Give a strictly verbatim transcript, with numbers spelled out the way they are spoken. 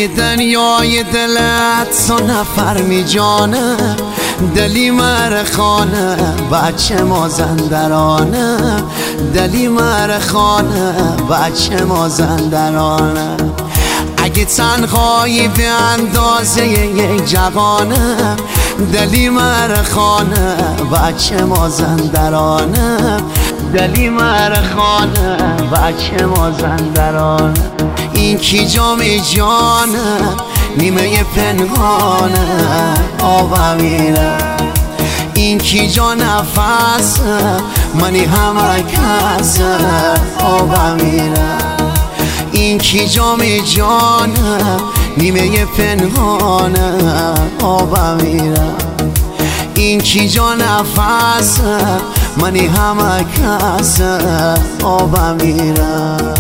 اگه دنیای دلت سو نفر می جانه، دلی مرخانه بچه مازندرانه، دلی مرخانه بچه مازندرانه. اگه تنهایی به اندازه یک جهانه، دلی مرخانه بچه مازندرانه، دلی مرخانه بچه مازندرانه. این کی جام جانه نیمه پنهانه آبم میره، این کی جا نفسه منی همه کسه آبم میره. این کی جام جانه نیمه پنهانه آبم میره، این کی جا نفسه منی همه کسه آبم میره.